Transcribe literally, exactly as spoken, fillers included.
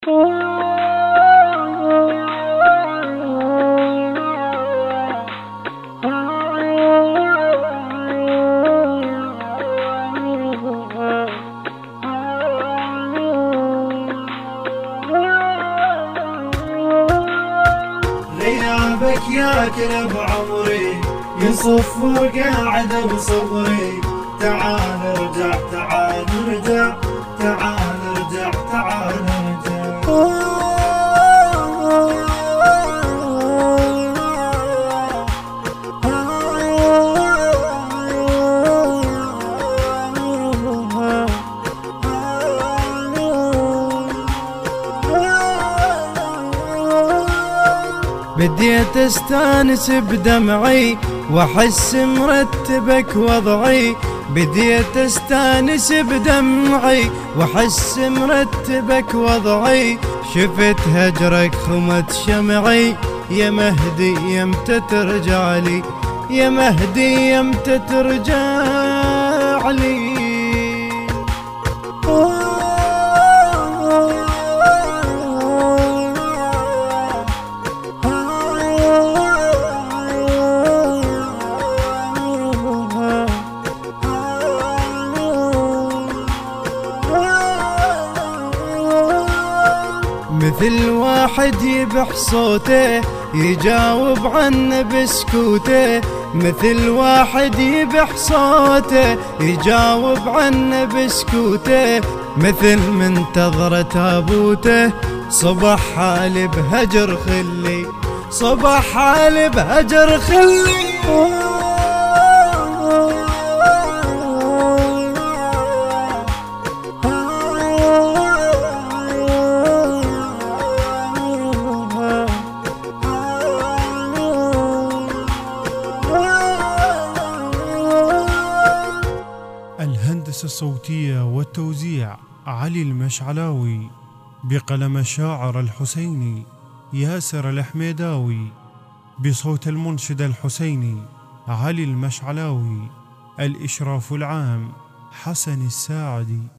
غيابك ياكل بعمري يصف وقاعد بصبري. تعال ارجع تعال ارجع تعال ارجع تعال ارجع. بديت استانس بدمعي واحس مرتبك وضعي. بديت استانس بدمعي واحس مرتبك وضعي. شفت هجرك خمت شمعي يا مهدي يمتى ترجع لي، يا مهدي يمتى ترجع لي. مثل واحد يبح صوته يجاوب عنه بسكوته. مثل واحد يبح صوته يجاوب عنه بسكوته. مثل منتظر تابوته صبح حالي بهجر خلي، صبح حالي بهجر خلي. الهندسة الصوتية والتوزيع علي المشعلاوي، بقلم الشاعر الحسيني ياسر الحميداوي، بصوت المنشد الحسيني علي المشعلاوي. الإشراف العام حسن الساعدي.